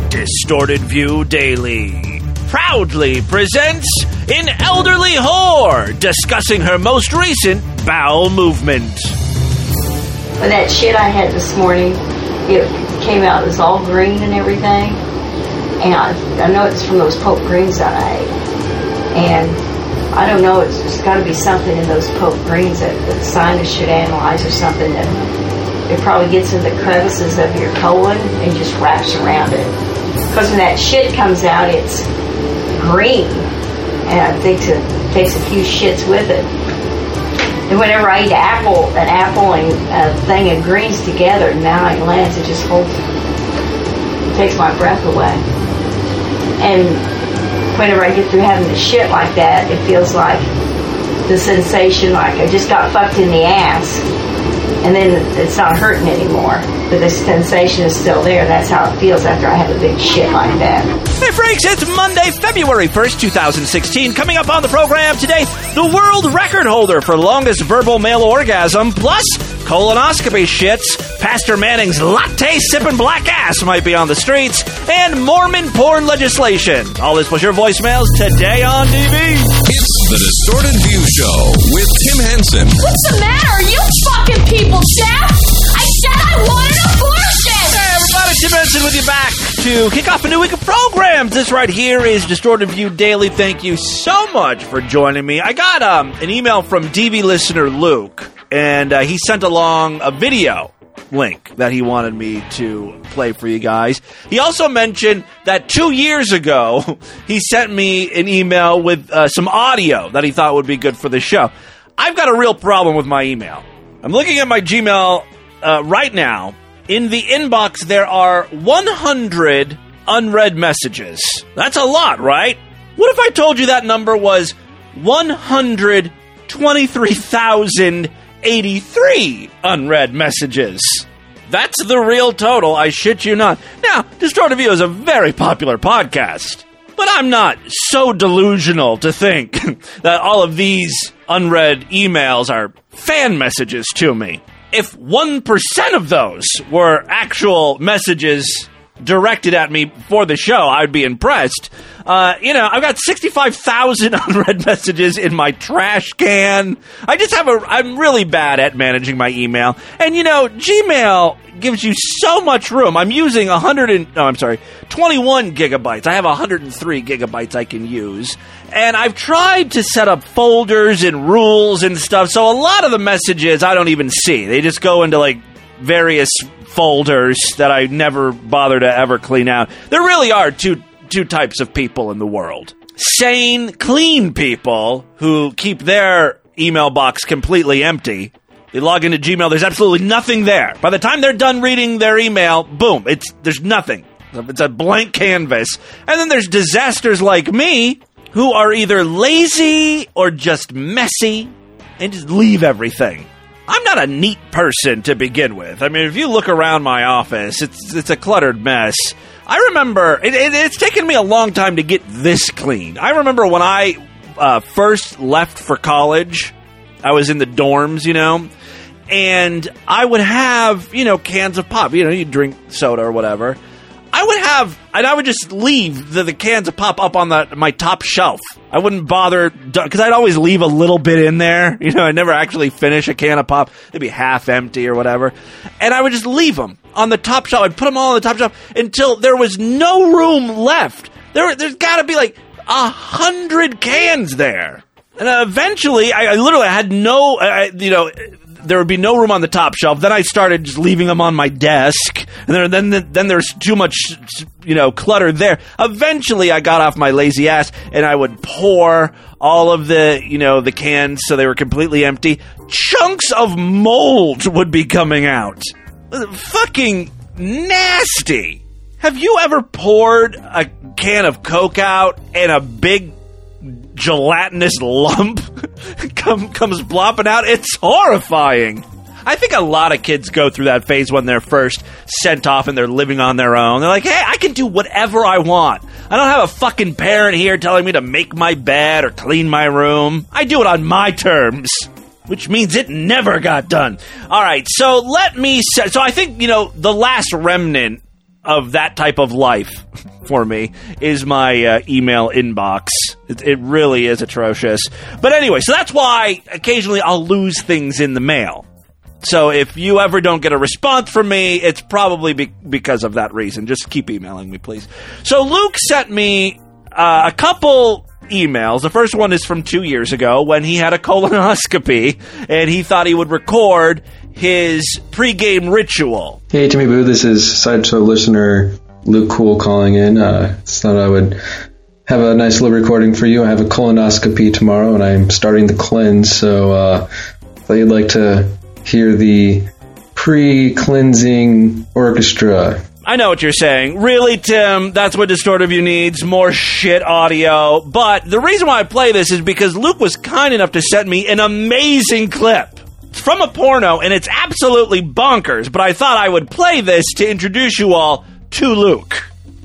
Distorted View Daily proudly presents an elderly whore discussing her most recent bowel movement. When that shit I had this morning, it came out, it was all green and everything. And I know it's from those poke greens that I ate. And I don't know, it's just got to be something in those poke greens that the scientists should analyze or something, that it probably gets in the crevices of your colon and just wraps around it. Because when that shit comes out, it's green. And I think it takes a few shits with it. And whenever I eat an apple and a thing of greens together, now it lands, it just holds, it takes my breath away. And whenever I get through having the shit like that, it feels like the sensation, like I just got fucked in the ass, and then it's not hurting anymore, but the sensation is still there. That's how it feels after I have a big shit like that. Hey freaks, it's Monday, February 1st, 2016. Coming up on the program today, the world record holder for longest verbal male orgasm, plus colonoscopy shits, Pastor Manning's latte-sipping black ass might be on the streets, and Mormon porn legislation. All this plus your voicemails today on DV. It's the Distorted View Show with Tim Henson. What's the matter, you fucking people, Jeff? I said I wanted abortion! Hey everybody, Tim Henson with you back to kick off a new week of programs. This right here is Distorted View Daily. Thank you so much for joining me. I got an email from DV listener Luke, and he sent along a video link that he wanted me to play for you guys. He also mentioned that 2 years ago, he sent me an email with some audio that he thought would be good for the show. I've got a real problem with my email. I'm looking at my Gmail right now. In the inbox, there are 100 unread messages. That's a lot, right? What if I told you that number was 123,083 unread messages? That's the real total, I shit you not. Now, Distorted View is a very popular podcast, but I'm not so delusional to think that all of these unread emails are fan messages to me. If 1% of those were actual messages directed at me for the show, I'd be impressed. I've got 65,000 unread messages in my trash can. I'm really bad at managing my email. And, Gmail gives you so much room. I'm using 21 gigabytes. I have 103 gigabytes I can use. And I've tried to set up folders and rules and stuff, so a lot of the messages I don't even see. They just go into, various folders that I never bother to ever clean out. There really are two types of people in the world. Sane, clean people who keep their email box completely empty. They log into Gmail, there's absolutely nothing there. By the time they're done reading their email, boom, there's nothing. It's a blank canvas. And then there's disasters like me who are either lazy or just messy and just leave everything. I'm not a neat person to begin with. I mean, if you look around my office, it's a cluttered mess. I remember, it's taken me a long time to get this clean. I remember when I first left for college, I was in the dorms, and I would have, cans of pop. You drink soda or whatever. I would just leave the cans of pop up on my top shelf. I wouldn't bother, because I'd always leave a little bit in there. I'd never actually finish a can of pop. They'd be half empty or whatever. And I would just leave them on the top shelf. I'd put them all on the top shelf until there was no room left. There's got to be 100 cans there. And eventually, I literally had there would be no room on the top shelf. Then I started just leaving them on my desk. And then there's too much, clutter there. Eventually, I got off my lazy ass, and I would pour all of the cans so they were completely empty. Chunks of mold would be coming out. Fucking nasty. Have you ever poured a can of Coke out and a big gelatinous lump comes plopping out? It's horrifying. I think a lot of kids go through that phase when they're first sent off and they're living on their own. They're like, hey, I can do whatever I want. I don't have a fucking parent here telling me to make my bed or clean my room. I do it on my terms, which means it never got done. All right, so I think, the last remnant of that type of life for me is my email inbox. It really is atrocious. But anyway, so that's why occasionally I'll lose things in the mail. So if you ever don't get a response from me, it's probably because of that reason. Just keep emailing me, please. So Luke sent me a couple emails. The first one is from 2 years ago when he had a colonoscopy and he thought he would record his pregame ritual. Hey, Timmy Boo, this is Sideshow listener Luke Cool calling in. Thought I would have a nice little recording for you. I have a colonoscopy tomorrow and I'm starting the cleanse, so thought you'd like to hear the pre-cleansing orchestra. I know what you're saying. Really, Tim? That's what Distorted View needs? More shit audio. But the reason why I play this is because Luke was kind enough to send me an amazing clip. It's from a porno, and it's absolutely bonkers, but I thought I would play this to introduce you all to Luke.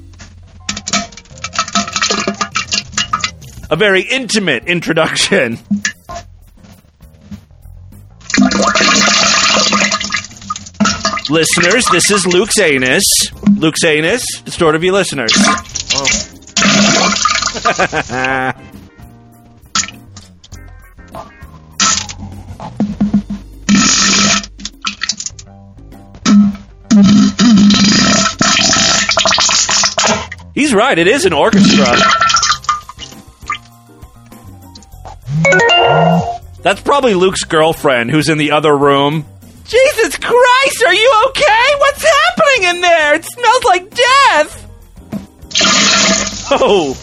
A very intimate introduction. Listeners, this is Luke's anus. Luke's anus, Distorted View listeners. Oh. He's right, it is an orchestra. That's probably Luke's girlfriend who's in the other room. Jesus Christ, are you okay? What's happening in there? It smells like death! Oh.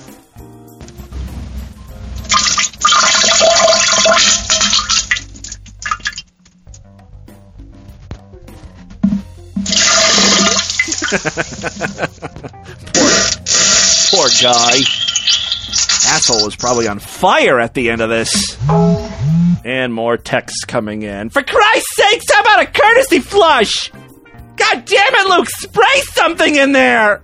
Poor guy. Asshole was probably on fire at the end of this. And more texts coming in. For Christ's sakes, how about a courtesy flush? God damn it, Luke, spray something in there!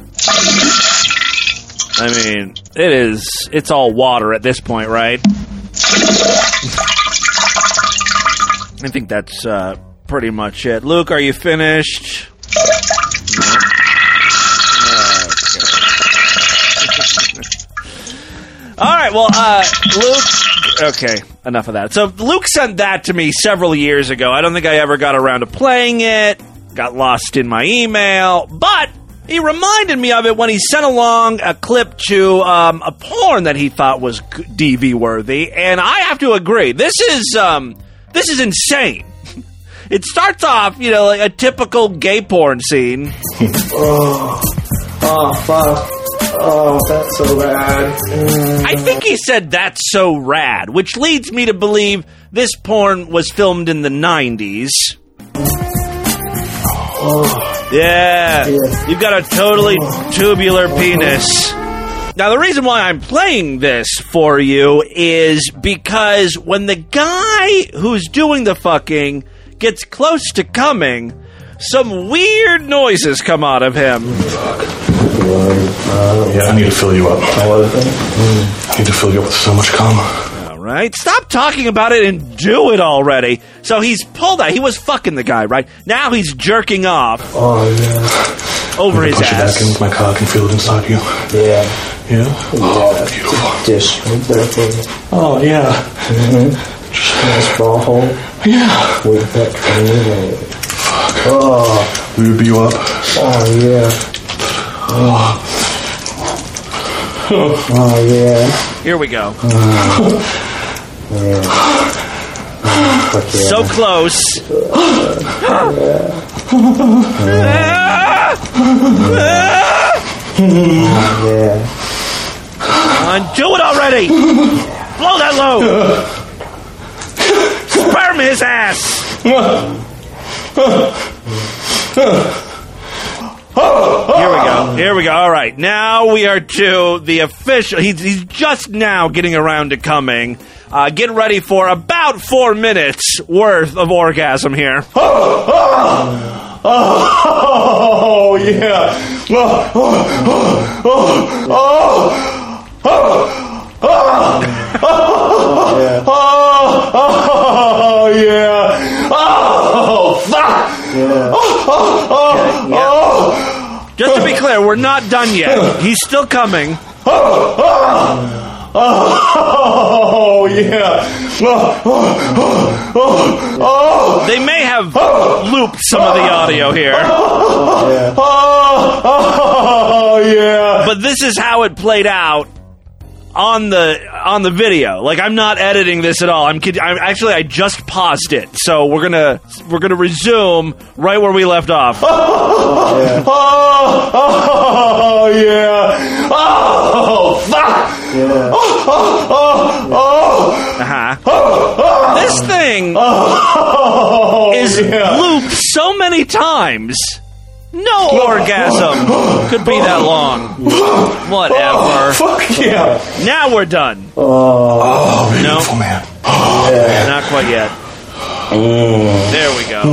I mean, it's all water at this point, right? I think that's pretty much it. Luke, are you finished? Alright, well, Luke... Okay, enough of that. So Luke sent that to me several years ago. I don't think I ever got around to playing it. Got lost in my email. But he reminded me of it when he sent along a clip to a porn that he thought was DV-worthy. And I have to agree. This is insane. It starts off, like a typical gay porn scene. Oh, fuck. Oh, that's so rad. I think he said that's so rad, which leads me to believe this porn was filmed in the 90s. Oh. Yeah, you've got a totally tubular penis. Now, the reason why I'm playing this for you is because when the guy who's doing the fucking gets close to coming, some weird noises come out of him. Yeah, I need to fill you up. I need to fill you up with so much cum. All right, stop talking about it and do it already. So he's pulled out. He was fucking the guy, right? Now he's jerking off. Oh, yeah. Over his punch ass. Punch it back in with my cock and feel it inside you. Yeah. Yeah? Oh, beautiful. Dish right there for you. Oh, yeah. Mm-hmm. Nice ball hole. Yeah. With that training. Fuck. Oh. Lube you up. Oh, yeah. Oh, yeah. Here we go. Yeah. So close. Yeah. Do it already. Blow that load. Sperm his ass. Here we go. All right. Now we are to the official. He's just now getting around to coming. Get ready for about 4 minutes worth of orgasm here. Oh, yeah. Oh, yeah. Oh, fuck. Yeah. Just to be clear, we're not done yet. He's still coming. Oh, yeah. They may have looped some of the audio here. Oh, yeah. But this is how it played out on the video. Like, I'm not editing this at all. I just paused it. So we're gonna resume right where we left off. Oh, yeah. Oh, fuck. Yeah. This thing is looped so many times. No orgasm could be that long. Whatever. Fuck yeah. Now we're done. Oh, beautiful, man. Oh, man. Not quite yet. There we go.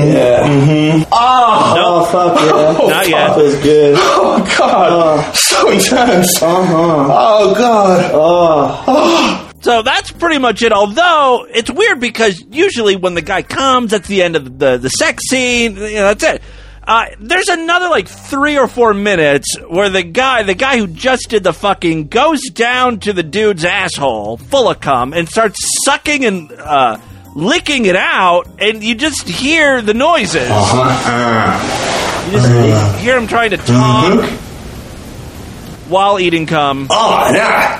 Oh, fuck yeah. Not yet. That was good. Oh, God. So intense. Oh, God. So that's pretty much it, although it's weird because usually when the guy comes, that's the end of the sex scene, that's it. There's another 3 or 4 minutes where the guy who just did the fucking goes down to the dude's asshole full of cum and starts sucking and licking it out, and you just hear the noises. You just hear him trying to talk while eating cum. Oh, yeah.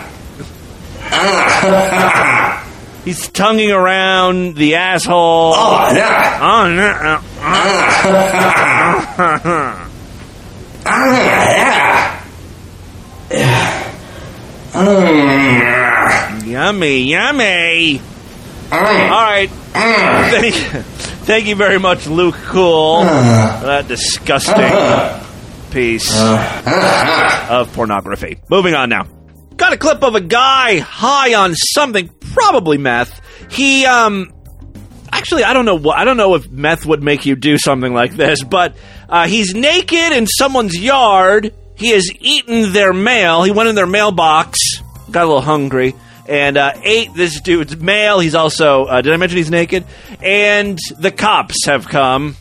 He's tonguing around the asshole. Oh, yeah. Oh, no. Yummy. All right. Thank you very much, Luke Cool, for that disgusting piece of pornography. Moving on now. Got a clip of a guy high on something, probably meth. He, actually, I don't know if meth would make you do something like this, but he's naked in someone's yard. He has eaten their mail. He went in their mailbox, got a little hungry, and ate this dude's mail. He's also, did I mention he's naked? And the cops have come.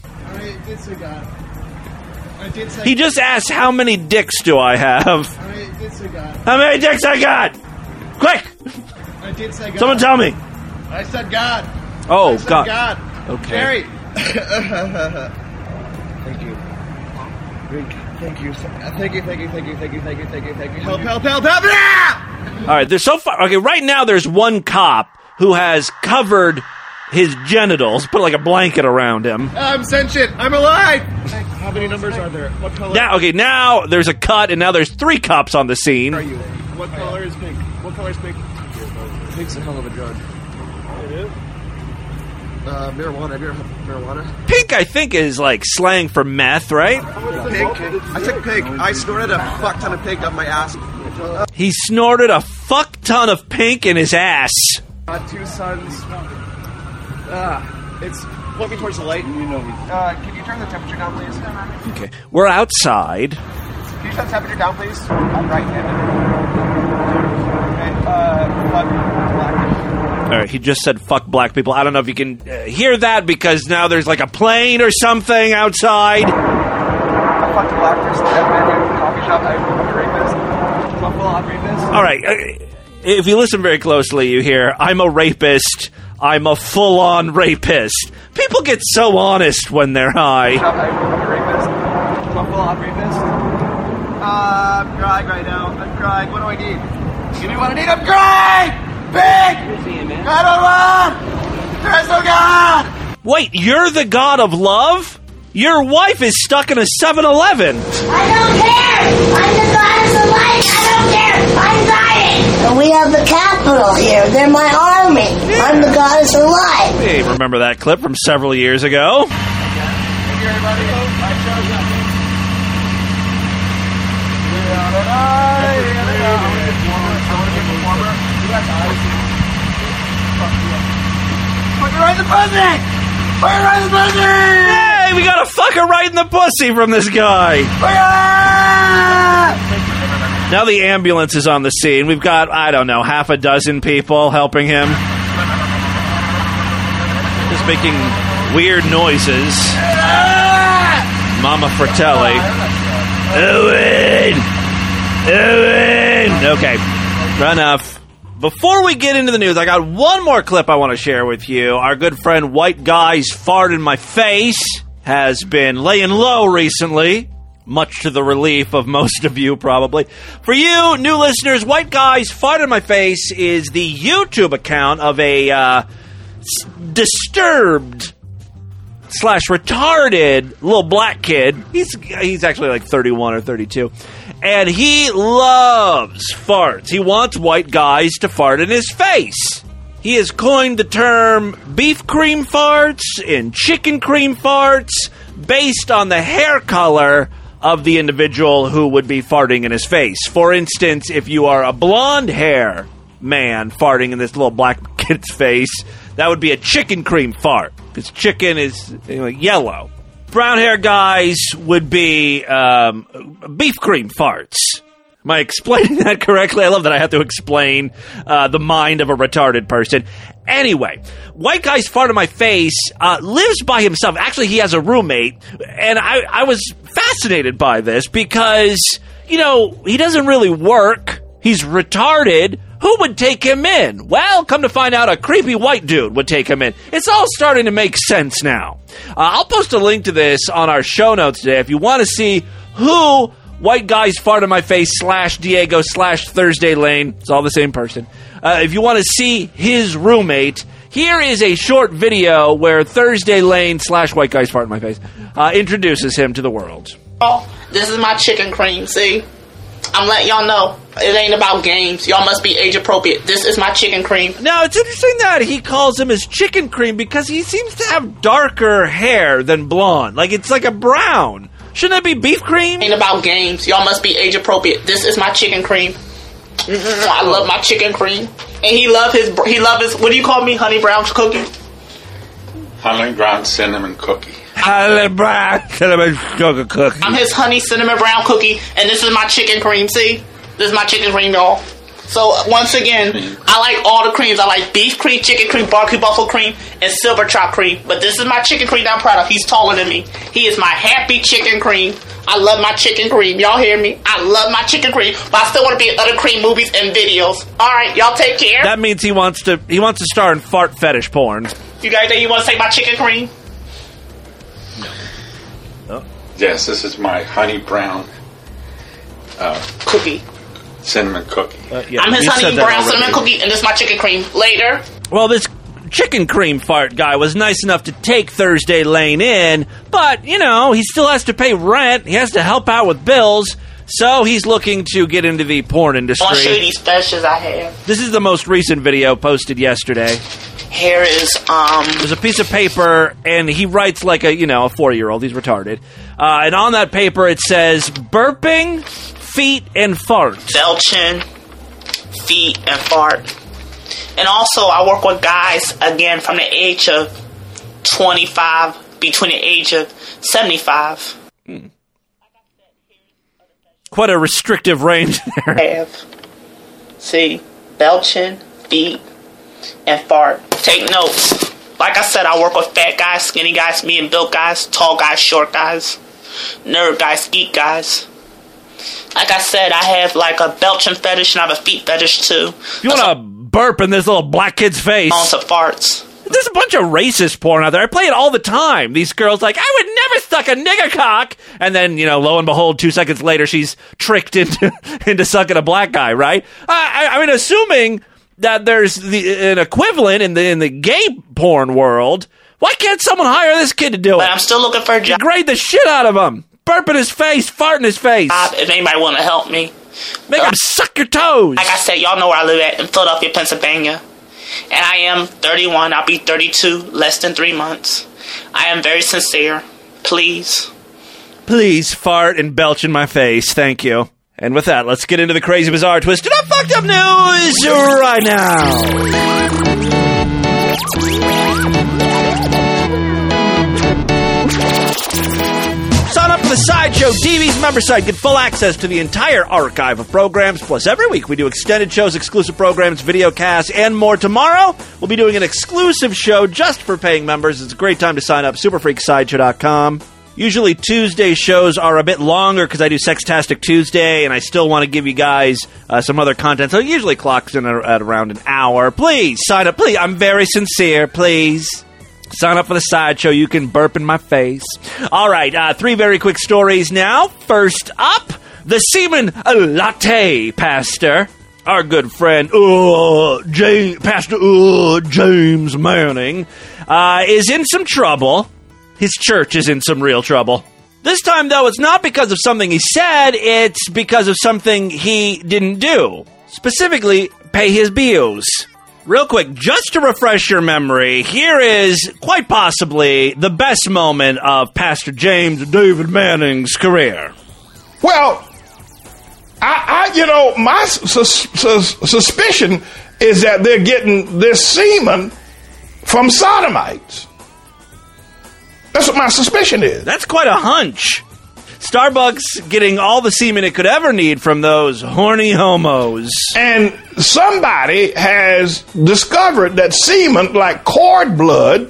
He just asked, how many dicks do I have? How many dicks I got? Quick! I did say God. Someone tell me. I said God. Oh, I said God. Okay. Jerry. Thank you. Thank you. Help. All right, there's so far. Okay, right now there's one cop who has covered his genitals, put like a blanket around him. I'm sentient. I'm alive. How many numbers are there? What color? Now there's a cut, and now there's 3 cops on the scene. Are you? What color is pink? What color is pink? Pink's a hell of a drug. It is? Marijuana. Have you ever had marijuana? Pink, I think, is like slang for meth, right? Pink. I took pink. I snorted a fuck ton of pink up my ass. He snorted a fuck ton of pink in his ass. 2 sons. It's looking towards the light. Can you turn the temperature down, please? Okay, we're outside. Can you turn the temperature down, please? I'm right-handed. Fuck black. All right, he just said fuck black people. I don't know if you can hear that because now there's like a plane or something outside. I fucked a black person at a coffee shop. I'm a rapist. I'm a full-on rapist. All right, if you listen very closely, you hear, I'm a rapist. I'm a full-on rapist. People get so honest when they're high. I'm a rapist. I'm a full-on rapist. I'm crying right now. I'm crying. What do I need? Give me what I need. I'm crying! Big! I don't want! There's no God! Wait, you're the god of love? Your wife is stuck in a 7-Eleven. I don't care! I'm the goddess of life! I don't care! I'm dying! We have the capital here. They're my army. I'm the goddess of life. Hey, remember that clip from several years ago? Thank you, everybody. I chose that. Fuck her right in the pussy! Fuck her right in the pussy! Hey, we got a fucker right in the pussy from this guy. Now the ambulance is on the scene. We've got, I don't know, half a dozen people helping him. Just making weird noises. Mama Fratelli. Owen! Okay, enough. Before we get into the news, I got one more clip I want to share with you. Our good friend White Guy's Fart in My Face has been laying low recently, much to the relief of most of you, probably. For you, new listeners, White Guy's Fart in My Face is the YouTube account of a disturbed / retarded little black kid. He's actually like 31 or 32. And he loves farts. He wants white guys to fart in his face. He has coined the term beef cream farts and chicken cream farts based on the hair color of the individual who would be farting in his face. For instance, if you are a blonde hair man farting in this little black kid's face, that would be a chicken cream fart, because chicken is yellow. Brown hair guys would be beef cream farts. Am I explaining that correctly? I love that I have to explain the mind of a retarded person. Anyway, White Guy's Fart in My Face lives by himself. Actually, he has a roommate, and I was fascinated by this because, he doesn't really work. He's retarded. Who would take him in? Well, come to find out, a creepy white dude would take him in. It's all starting to make sense now. I'll post a link to this on our show notes today if you want to see who White Guy's Fart in My Face / Diego / Thursday Lane. It's all the same person. If you want to see his roommate, here is a short video where Thursday Lane / White Guy's Fart in My Face introduces him to the world. Oh, this is my chicken cream, see? I'm letting y'all know, it ain't about games. Y'all must be age appropriate. This is my chicken cream. Now, it's interesting that he calls him his chicken cream because he seems to have darker hair than blonde. It's like a brown. Shouldn't that be beef cream? Ain't about games. Y'all must be age appropriate. This is my chicken cream. I love my chicken cream. And he love his, what do you call me, honey brown cookie? Honey brown cinnamon cookie. Honey brown cinnamon sugar cookie. I'm his honey cinnamon brown cookie, and this is my chicken cream, see? This is my chicken cream, y'all. So, once again, I like all the creams. I like beef cream, chicken cream, barbecue buffalo cream, and silver chop cream. But this is my chicken cream that I'm proud of. He's taller than me. He is my happy chicken cream. I love my chicken cream. Y'all hear me? I love my chicken cream, but I still want to be in other cream movies and videos. Alright, y'all take care. That means he wants to star in fart fetish porn. You guys think you want to take my chicken cream? Yes, this is my honey brown cookie. Cinnamon cookie. Yeah, I'm his honey brown cinnamon cookie, and this is my chicken cream. Later. Well, this chicken cream fart guy was nice enough to take Thursday Lane in, but, he still has to pay rent. He has to help out with bills, so he's looking to get into the porn industry. I want to show you these fetishes I have. This is the most recent video posted yesterday. Here is, There's a piece of paper, and he writes like a 4-year-old. He's retarded. And on that paper it says, burping, feet, and fart. Belching, feet, and fart. And also, I work with guys, again, from the age of 25, between the age of 75. Quite a restrictive range there. See, belching, feet, and fart. Take notes. Like I said, I work with fat guys, skinny guys, medium built guys, tall guys, short guys, nerd guys, geek guys. Like I said, I have like a belching fetish and I have a feet fetish too. You want to burp in this little black kid's face? On to farts. There's a bunch of racist porn out there. I play it all the time. These girls like, I would never suck a nigger cock. And then, lo and behold, 2 seconds later, she's tricked into sucking a black guy, right? I mean, assuming that there's an equivalent in the gay porn world, why can't someone hire this kid to do it? But I'm still looking for a job. Degrade the shit out of him. Burp in his face, fart in his face. If anybody want to help me. Make him suck your toes. Like I said, y'all know where I live at, in Philadelphia, Pennsylvania. And I am 31. I'll be 32 less than 3 months. I am very sincere. Please. Please fart and belch in my face. Thank you. And with that, let's get into the crazy, bizarre, twisted up, fucked up news right now. Sign up for the Sideshow TV's member site. Get full access to the entire archive of programs. Plus, every week we do extended shows, exclusive programs, video casts, and more. Tomorrow, we'll be doing an exclusive show just for paying members. It's a great time to sign up. Superfreaksideshow.com. Usually Tuesday shows are a bit longer because I do Sextastic Tuesday, and I still want to give you guys some other content. So it usually clocks in at around an hour. Please, sign up. Please, I'm very sincere. Please, sign up for the sideshow. You can burp in my face. All right, 3 very quick stories now. First up, the Semen Latte Pastor. Our good friend, Pastor James Manning, is in some trouble. His church is in some real trouble. This time, though, it's not because of something he said, it's because of something he didn't do. Specifically, pay his bills. Real quick, just to refresh your memory, here is quite possibly the best moment of Pastor James David Manning's career. Well, my suspicion is that they're getting this semen from sodomites. That's what my suspicion is. That's quite a hunch. Starbucks getting all the semen it could ever need from those horny homos. And somebody has discovered that semen, like cord blood,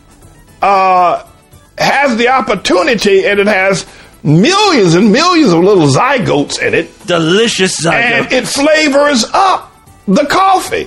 has the opportunity, and it has millions and millions of little zygotes in it. Delicious zygotes. And it flavors up the coffee.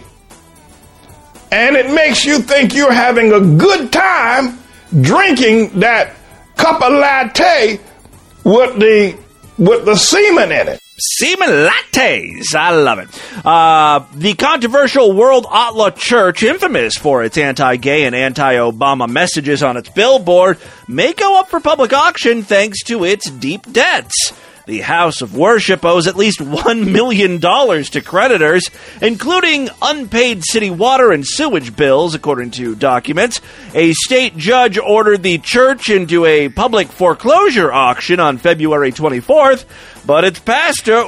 And it makes you think you're having a good time drinking that cup of latte with the semen in it. Semen lattes. I love it. The controversial World Outlaw Church, infamous for its anti-gay and anti-Obama messages on its billboard, may go up for public auction thanks to its deep debts. The House of Worship owes at least $1 million to creditors, including unpaid city water and sewage bills, according to documents. A state judge ordered the church into a public foreclosure auction on February 24th, but its pastor,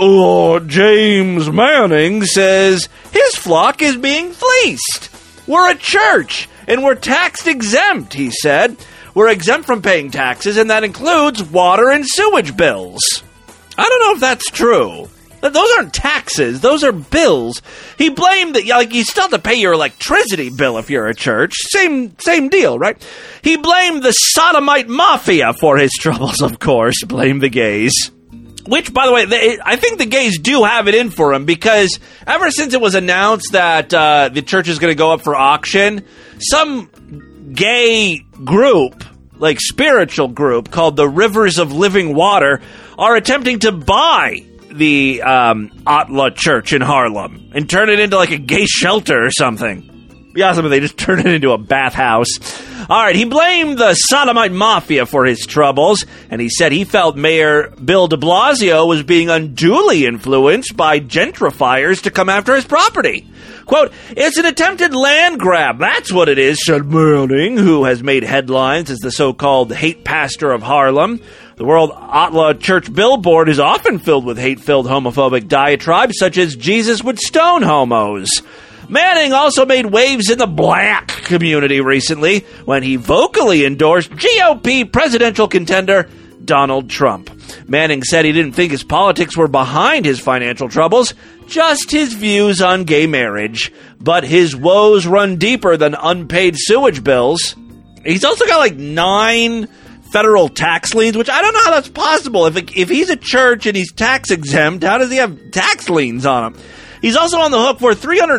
James Manning, says his flock is being fleeced. We're a church, and we're tax-exempt, he said. We're exempt from paying taxes, and that includes water and sewage bills. I don't know if that's true. Those aren't taxes. Those are bills. He blamed that, you still have to pay your electricity bill if you're a church. Same deal, right? He blamed the sodomite mafia for his troubles, of course. Blamed the gays. Which, by the way, I think the gays do have it in for them, because ever since it was announced that the church is going to go up for auction, some gay group, spiritual group, called the Rivers of Living Water, are attempting to buy the Outlaw Church in Harlem and turn it into a gay shelter or something. Yeah, they just turn it into a bathhouse. All right, he blamed the sodomite mafia for his troubles, and he said he felt Mayor Bill de Blasio was being unduly influenced by gentrifiers to come after his property. Quote, "It's an attempted land grab, that's what it is," said Manning, who has made headlines as the so-called hate pastor of Harlem. The World Outlaw Church billboard is often filled with hate-filled homophobic diatribes, such as Jesus would stone homos. Manning also made waves in the black community recently when he vocally endorsed GOP presidential contender Donald Trump. Manning said he didn't think his politics were behind his financial troubles, just his views on gay marriage. But his woes run deeper than unpaid sewage bills. He's also got 9 federal tax liens, which I don't know how that's possible. If he's a church and he's tax exempt, how does he have tax liens on him? He's also on the hook for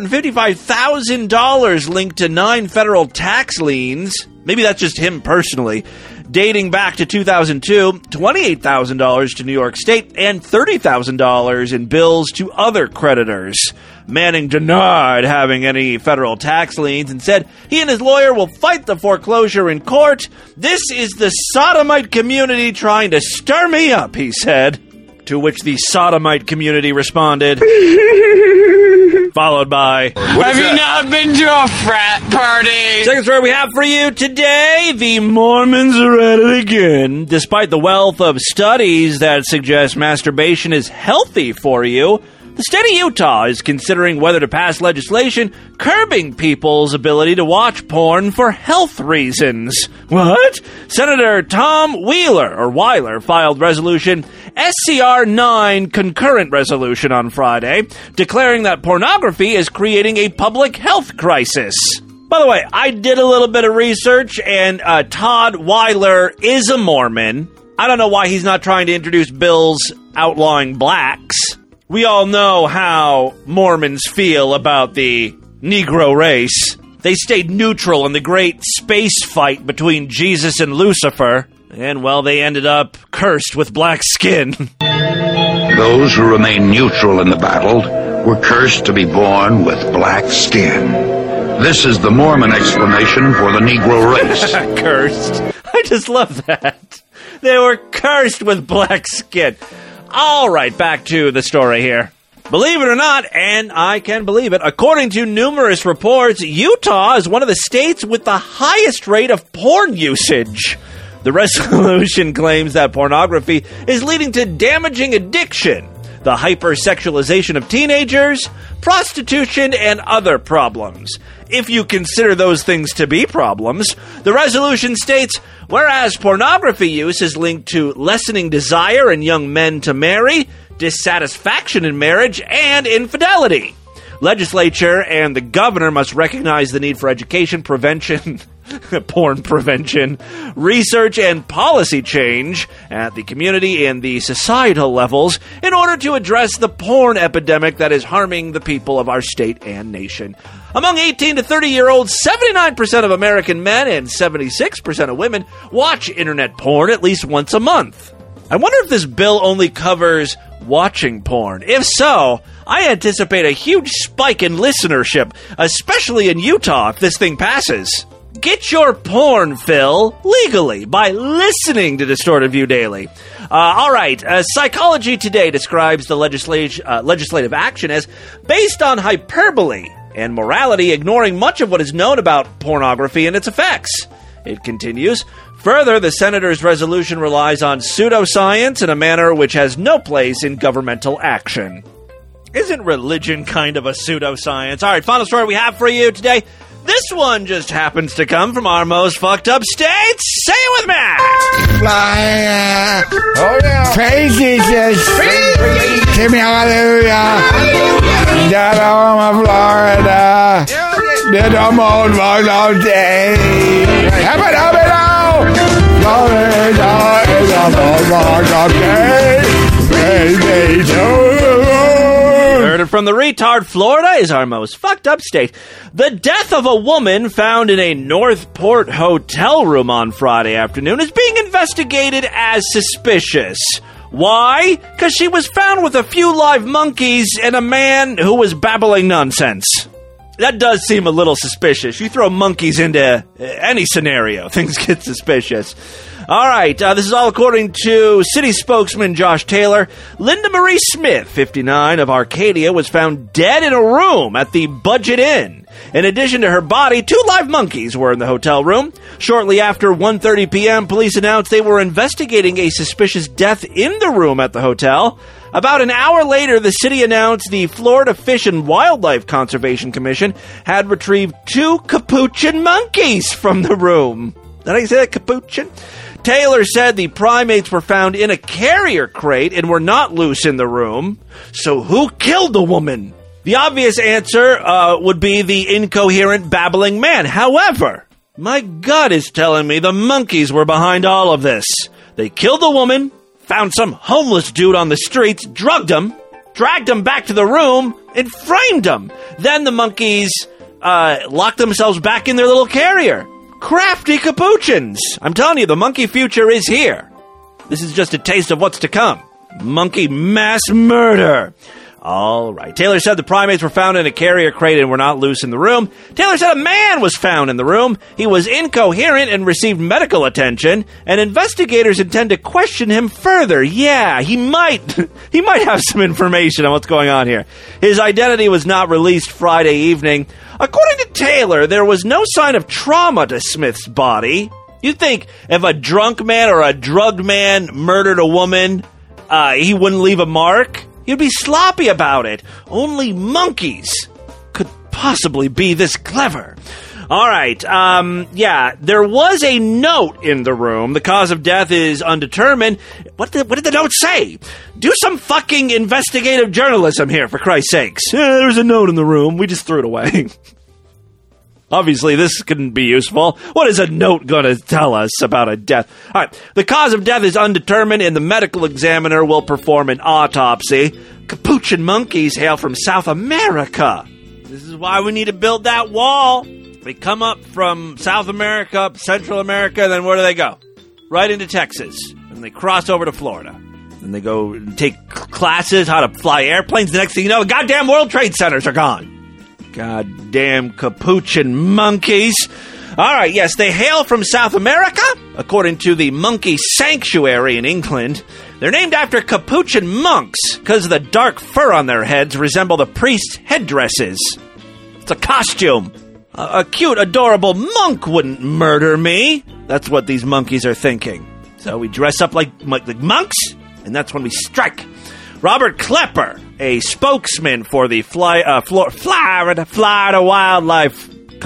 $355,000 linked to 9 federal tax liens. Maybe that's just him personally. Dating back to 2002, $28,000 to New York State, and $30,000 in bills to other creditors. Manning denied having any federal tax liens and said he and his lawyer will fight the foreclosure in court. "This is the sodomite community trying to stir me up," he said. To which the sodomite community responded, followed by, "Have you not been to a frat party?" Second story we have for you today, the Mormons are at it again. Despite the wealth of studies that suggest masturbation is healthy for you, the state of Utah is considering whether to pass legislation curbing people's ability to watch porn for health reasons. What? Senator Tom Weiler filed resolution SCR 9 concurrent resolution on Friday, declaring that pornography is creating a public health crisis. By the way, I did a little bit of research, and Todd Weiler is a Mormon. I don't know why he's not trying to introduce bills outlawing blacks. We all know how Mormons feel about the Negro race. They stayed neutral in the great space fight between Jesus and Lucifer, and, well, they ended up cursed with black skin. Those who remained neutral in the battle were cursed to be born with black skin. This is the Mormon explanation for the Negro race. Cursed. I just love that. They were cursed with black skin. All right, back to the story here. Believe it or not, and I can believe it, according to numerous reports, Utah is one of the states with the highest rate of porn usage. The resolution claims that pornography is leading to damaging addiction, the hypersexualization of teenagers, prostitution, and other problems. If you consider those things to be problems, the resolution states, whereas pornography use is linked to lessening desire in young men to marry, dissatisfaction in marriage, and infidelity. Legislature and the governor must recognize the need for education, prevention, porn prevention, research, and policy change at the community and the societal levels in order to address the porn epidemic that is harming the people of our state and nation. Among 18 to 30-year-olds, 79% of American men and 76% of women watch internet porn at least once a month. I wonder if this bill only covers watching porn. If so, I anticipate a huge spike in listenership, especially in Utah if this thing passes. Get your porn fill legally by listening to Distorted View Daily. All right, Psychology Today describes the legislative action as based on hyperbole and morality, ignoring much of what is known about pornography and its effects. It continues, further, the senator's resolution relies on pseudoscience in a manner which has no place in governmental action. Isn't religion kind of a pseudoscience? All right, final story we have for you today. This one just happens to come from our most fucked up states. Say it with me! Fly, oh yeah. Praise Jesus. Give me hallelujah. Down Oklahoma, Florida. Did the most fucked up day. Florida is the most fucked up day. Praise Jesus. Heard it from the retard. Florida is our most fucked up state. The death of a woman found in a Northport hotel room on Friday afternoon is being investigated as suspicious. Why? Because she was found with a few live monkeys and a man who was babbling nonsense. That does seem a little suspicious. You throw monkeys into any scenario, things get suspicious. All right, this is all according to city spokesman Josh Taylor. Linda Marie Smith, 59, of Arcadia, was found dead in a room at the Budget Inn. In addition to her body, 2 live monkeys were in the hotel room. Shortly after 1:30 p.m., police announced they were investigating a suspicious death in the room at the hotel. About an hour later, the city announced the Florida Fish and Wildlife Conservation Commission had retrieved 2 capuchin monkeys from the room. Did I say that, capuchin? Taylor said the primates were found in a carrier crate and were not loose in the room. So who killed the woman? The obvious answer would be the incoherent babbling man. However, my gut is telling me the monkeys were behind all of this. They killed the woman, found some homeless dude on the streets, drugged him, dragged him back to the room, and framed him. Then the monkeys locked themselves back in their little carrier. Crafty capuchins. I'm telling you, the monkey future is here. This is just a taste of what's to come. Monkey mass murder. All right. Taylor said the primates were found in a carrier crate and were not loose in the room. Taylor said a man was found in the room. He was incoherent and received medical attention, and investigators intend to question him further. Yeah, he might have some information on what's going on here. His identity was not released Friday evening. According to Taylor, there was no sign of trauma to Smith's body. You'd think if a drunk man or a drugged man murdered a woman, he wouldn't leave a mark. He'd be sloppy about it. Only monkeys could possibly be this clever. All right, there was a note in the room. The cause of death is undetermined. What did the note say? Do some fucking investigative journalism here, for Christ's sakes. There's a note in the room. We just threw it away. Obviously, this couldn't be useful. What is a note going to tell us about a death? All right, the cause of death is undetermined, and the medical examiner will perform an autopsy. Capuchin monkeys hail from South America. This is why we need to build that wall. They come up from South America, Central America, then where do they go? Right into Texas. And they cross over to Florida. And they go and take classes how to fly airplanes. The next thing you know, the goddamn World Trade Centers are gone. Goddamn Capuchin monkeys. All right, yes, they hail from South America, according to the Monkey Sanctuary in England. They're named after Capuchin monks because the dark fur on their heads resemble the priests' headdresses. It's a costume. A cute, adorable monk wouldn't murder me. That's what these monkeys are thinking. So we dress up like monks, and that's when we strike. Robert Klepper, a spokesman for the Florida Wildlife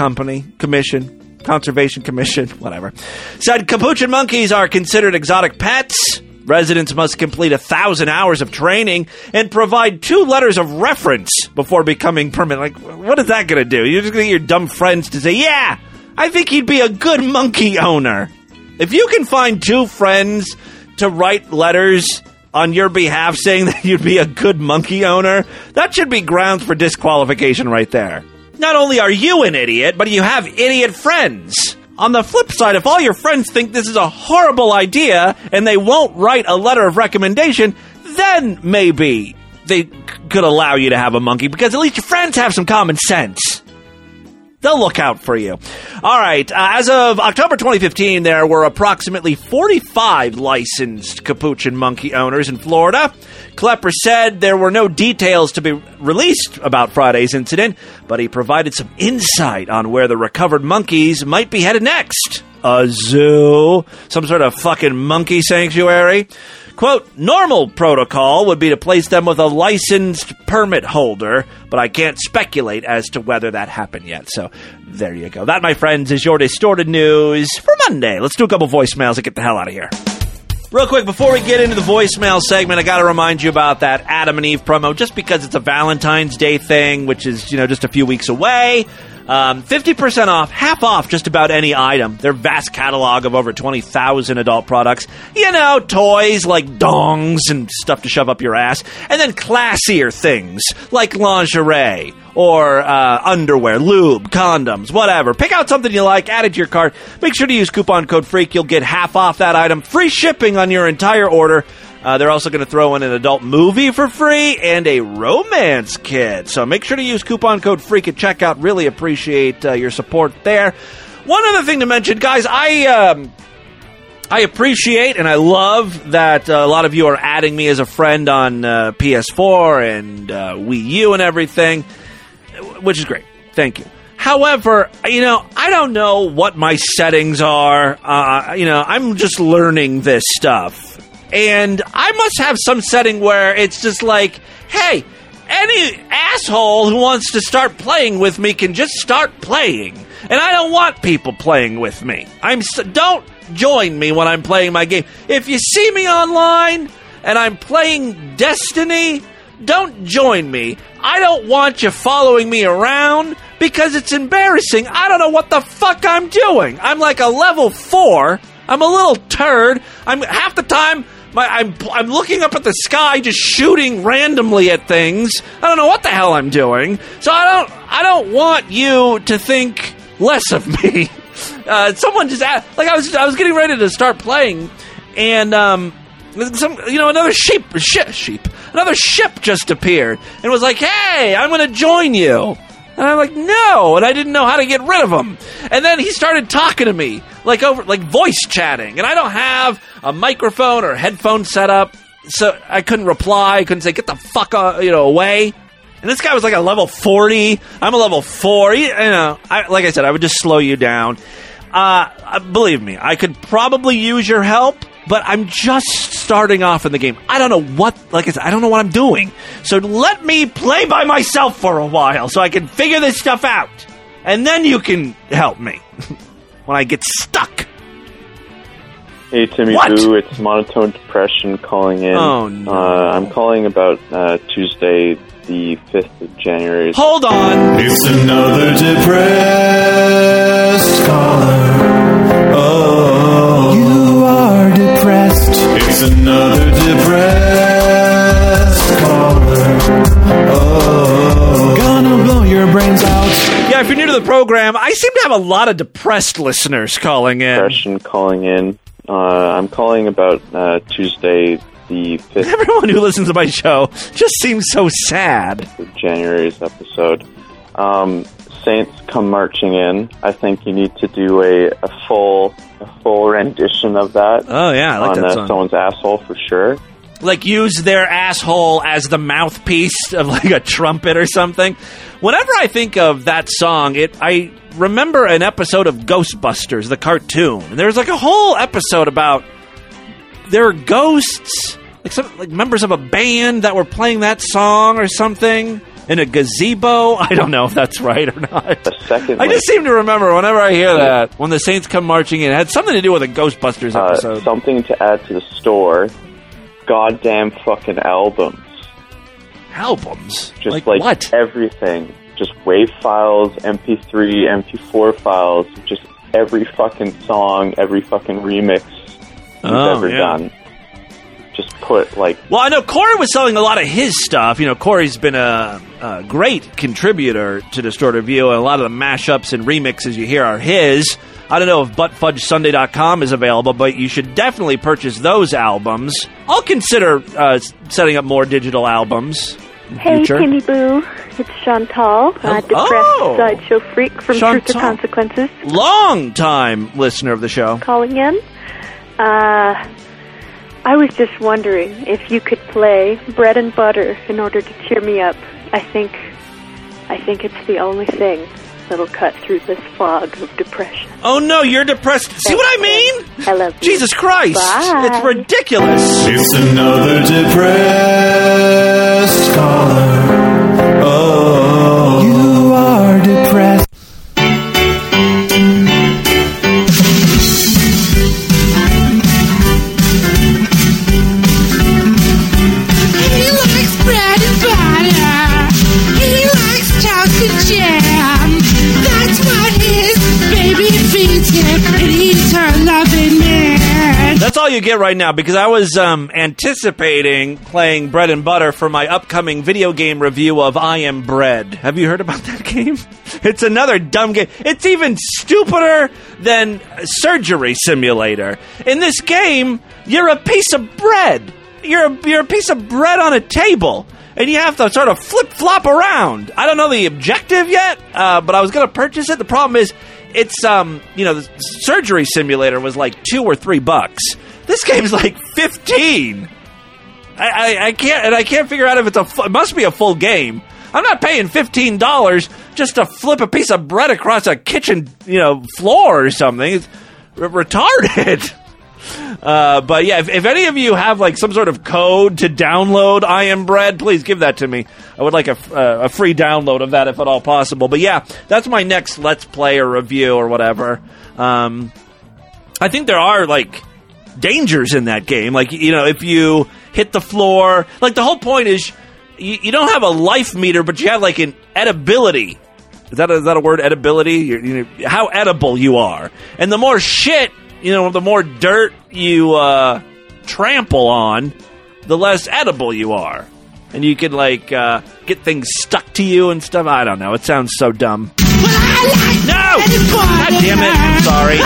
Conservation Commission, whatever, said Capuchin monkeys are considered exotic pets. Residents must complete 1,000 hours of training and provide 2 letters of reference before becoming permanent. Like, what is that going to do? You're just going to get your dumb friends to say, yeah, I think he'd be a good monkey owner. If you can find 2 friends to write letters on your behalf saying that you'd be a good monkey owner, that should be grounds for disqualification right there. Not only are you an idiot, but you have idiot friends. On the flip side, if all your friends think this is a horrible idea and they won't write a letter of recommendation, then maybe they could allow you to have a monkey, because at least your friends have some common sense. They'll look out for you. All right, as of October 2015, there were approximately 45 licensed Capuchin monkey owners in Florida. Klepper said there were no details to be released about Friday's incident, but he provided some insight on where the recovered monkeys might be headed next. A zoo? Some sort of fucking monkey sanctuary? Quote, normal protocol would be to place them with a licensed permit holder, but I can't speculate as to whether that happened yet. So there you go. That, my friends, is your distorted news for Monday. Let's do a couple voicemails and get the hell out of here. Real quick, before we get into the voicemail segment, I got to remind you about that Adam and Eve promo, just because it's a Valentine's Day thing, which is, just a few weeks away. 50% off, half off just about any item. Their vast catalog of over 20,000 adult products. Toys like dongs and stuff to shove up your ass. And then classier things like lingerie or underwear, lube, condoms, whatever. Pick out something you like, add it to your cart. Make sure to use coupon code FREAK. You'll get half off that item. Free shipping on your entire order. They're also going to throw in an adult movie for free and a romance kit. So make sure to use coupon code FREAK at checkout. Really appreciate your support there. One other thing to mention, guys, I appreciate and I love that a lot of you are adding me as a friend on PS4 and Wii U and everything, which is great. Thank you. However, I don't know what my settings are. I'm just learning this stuff. And I must have some setting where it's just like, hey, any asshole who wants to start playing with me can just start playing. And I don't want people playing with me. Don't join me when I'm playing my game. If you see me online and I'm playing Destiny, don't join me. I don't want you following me around because it's embarrassing. I don't know what the fuck I'm doing. I'm like a level 4. I'm a little turd. I'm half the time... I'm looking up at the sky, just shooting randomly at things. I don't know what the hell I'm doing. So I don't want you to think less of me. Someone just asked, like I was getting ready to start playing, and another another ship just appeared and was like, "Hey, I'm going to join you." And I'm like, no, and I didn't know how to get rid of him. And then he started talking to me, like voice chatting. And I don't have a microphone or headphone set up, so I couldn't reply. I couldn't say, get the fuck away. And this guy was like a level 40. I'm a level 4. Like I said, I would just slow you down. Believe me, I could probably use your help, but I'm just starting off in the game. I don't know what I'm doing. So let me play by myself for a while so I can figure this stuff out. And then you can help me when I get stuck. Hey, Timmy What? Boo, it's Monotone Depression calling in. Oh, no. I'm calling about Tuesday, the 5th of January. Hold on. It's another depressed caller. Oh, you are depressed. It's another depressed caller. Oh, gonna blow your brains out. Yeah, if you're new to the program, I seem to have a lot of depressed listeners calling in. Depression calling in. I'm calling about Tuesday, the 5th Everyone who listens to my show just seems so sad. of January's episode. Saints Come Marching In. I think you need to do a full rendition of that. Oh, yeah, I like on that song. someone's asshole for sure. Like, use their asshole as the mouthpiece of, like, a trumpet or something. Whenever I think of that song, I remember an episode of Ghostbusters, the cartoon. And there's, like, a whole episode about there are ghosts, like members of a band that were playing that song or something in a gazebo. I don't know if that's right or not. I just seem to remember whenever I hear that, when the Saints Come Marching In, it had something to do with a Ghostbusters episode. Something to add to the store. Goddamn fucking albums. Albums? Just like what? Everything. Just WAV files, MP3, MP4 files, just every fucking song, every fucking remix you've ever done. Just put, like... Well, I know Corey was selling a lot of his stuff. You know, Corey's been a great contributor to Distorted View, and a lot of the mashups and remixes you hear are his. I don't know if buttfudgesunday.com is available, but you should definitely purchase those albums. I'll consider setting up more digital albums in the Hey, future. Timmy Boo. It's Chantal, depressed sideshow freak from Truth or Consequences. Long-time listener of the show. Calling in. I was just wondering if you could play Bread and Butter in order to cheer me up. I think it's the only thing that'll cut through this fog of depression. Oh, no, you're depressed. See what I mean? I love you. Jesus Christ. Bye. It's ridiculous. It's another depressed caller. Oh, you are depressed. He likes bread and butter. He likes toast and jam. That's what his baby feeds him, and he's her loving man. That's all you get right now, because I was anticipating playing Bread and Butter for my upcoming video game review of I Am Bread. Have you heard about that game? It's another dumb game. It's even stupider than Surgery Simulator. In this game, you're a piece of bread. You're a piece of bread on a table, and you have to sort of flip-flop around. I don't know the objective yet, but I was going to purchase it. The problem is, it's, the Surgery Simulator was like $2 or $3. This game's like 15. I can't figure out if it must be a full game. I'm not paying $15 just to flip a piece of bread across a kitchen, floor or something. It's retarded. But yeah, if any of you have like some sort of code to download I Am Bread, please give that to me. I would like a free download of that if at all possible. But yeah, that's my next Let's Play or review or whatever. I think there are like dangers in that game. Like, if you hit the floor, like the whole point is you don't have a life meter, but you have like an edibility. Is that a word, edibility? How edible you are. And the more shit, the more dirt you trample on, the less edible you are. And you can, get things stuck to you and stuff. I don't know. It sounds so dumb. No! God damn it. I'm sorry.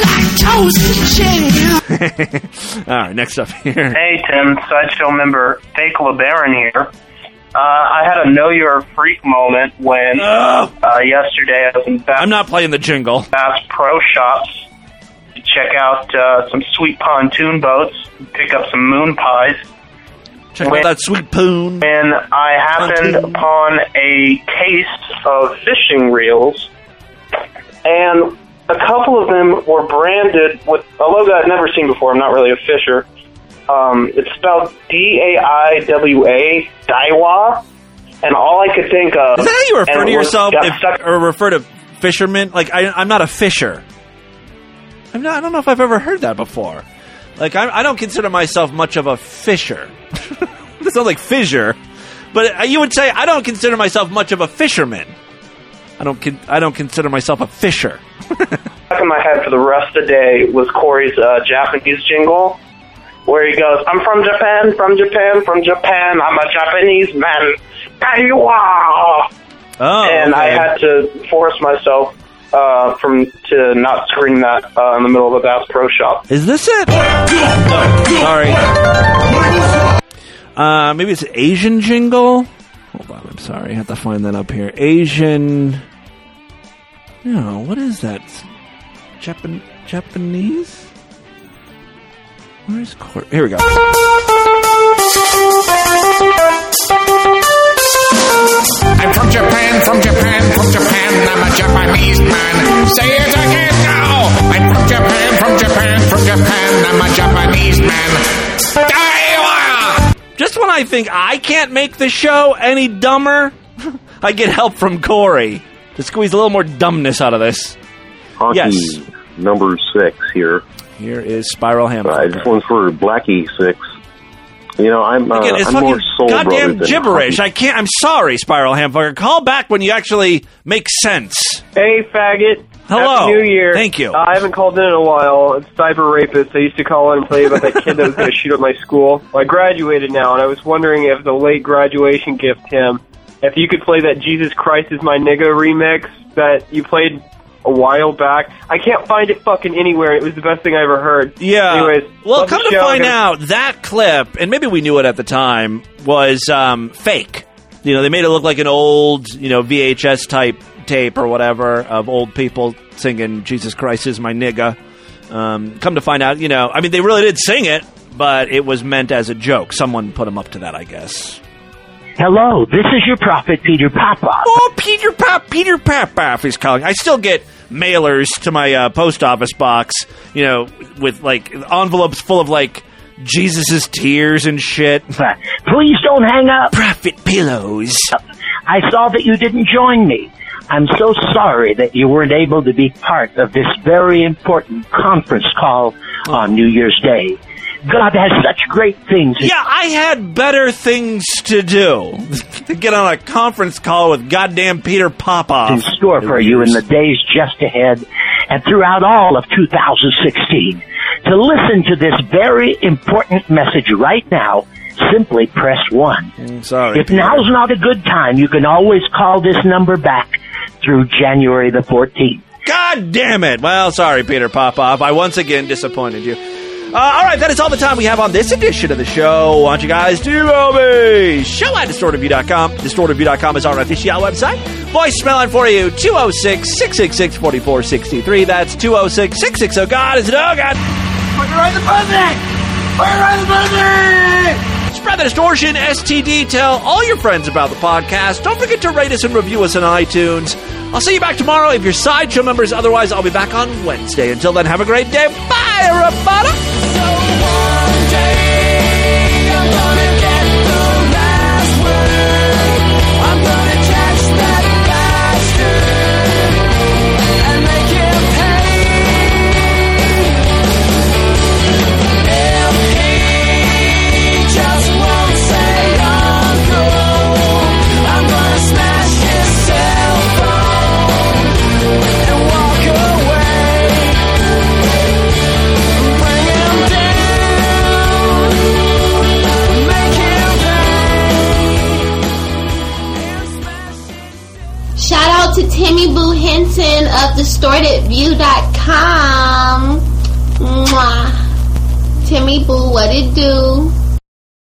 I like toast and jam. All right, next up here. Hey, Tim, Sideshow member Fake LeBaron here. I had a Know You're a Freak moment when yesterday I was in I'm not playing the jingle. Bass Pro Shops to check out some sweet pontoon boats, pick up some moon pies. Check out that sweet poon. And I happened upon a case of fishing reels, and a couple of them were branded with a logo I'd never seen before. I'm not really a fisher. It's spelled D-A-I-W-A, Daiwa, and all I could think of... Is that how you refer to yourself, or refer to fishermen? Like, I'm not a fisher. I don't know if I've ever heard that before. Like, I don't consider myself much of a fisher. It sounds like fissure, but you would say I don't consider myself much of a fisherman. I don't consider myself a fisher. Back in my head for the rest of the day was Corey's Japanese jingle, where he goes, "I'm from Japan, from Japan, from Japan. I'm a Japanese man. Kaiwa." And I had to force myself to not scream that in the middle of a Bass Pro Shop. Is this it? Sorry. Maybe it's Asian jingle? Hold on, I'm sorry. I have to find that up here. Asian... No, what is that? Japanese? Where's Corey? Here we go. I'm from Japan, from Japan, from Japan. I'm a Japanese man. Say it again now. I'm from Japan, from Japan, from Japan. I'm a Japanese man. Just when I think I can't make the show any dumber, I get help from Corey to squeeze a little more dumbness out of this. Honky Yes. number 6 here. Here is Spiral Hamburger. This one's for Blackie 6. You know, I'm Again, it's I'm more fucking Soul Brother goddamn than gibberish. Honky. I'm sorry, Spiral Hamburger. Call back when you actually make sense. Hey, faggot. Hello. Happy New Year. Thank you. I haven't called in a while. It's Cyber Rapist. I used to call in and play about that kid that was going to shoot up my school. Well, I graduated now, and I was wondering if the late graduation gift, Tim, if you could play that Jesus Christ is My Nigga remix that you played a while back. I can't find it fucking anywhere. It was the best thing I ever heard. Yeah. Anyways, well, love come the to show. find out, that clip, and maybe we knew it at the time, was fake. You know, they made it look like an old, VHS type tape or whatever of old people singing Jesus Christ is my nigga. Come to find out, they really did sing it, but it was meant as a joke. Someone put them up to that, I guess. Hello, this is your prophet, Peter Popoff. Oh, Peter Popoff is calling. I still get mailers to my post office box, with, envelopes full of, Jesus' tears and shit. Please don't hang up. Prophet pillows. I saw that you didn't join me. I'm so sorry that you weren't able to be part of this very important conference call on New Year's Day. God has such great things. Yeah, I had better things to do. To get on a conference call with goddamn Peter Popoff. In store for you in the days just ahead and throughout all of 2016. To listen to this very important message right now, simply press 1. Sorry, if Peter. now's not a good time, you can always call this number back through January the 14th. God damn it. Well, sorry, Peter Popoff. I once again disappointed you. All right, that is all the time we have on this edition of the show. Why don't you guys email me? Show at DistortedView.com. DistortedView.com is our official website. Voicemail line for you, 206-666-4463. That's 206-660. God, is it oh, God? Put her on the buzzer! Put her on the buzzer! Spread the distortion, STD. Tell all your friends about the podcast. Don't forget to rate us and review us on iTunes. I'll see you back tomorrow if you're Sideshow members. Otherwise, I'll be back on Wednesday. Until then, have a great day. Bye, everybody! Shout out to Timmy Boo Henson of DistortedView.com. Mwah. Timmy Boo, what it do?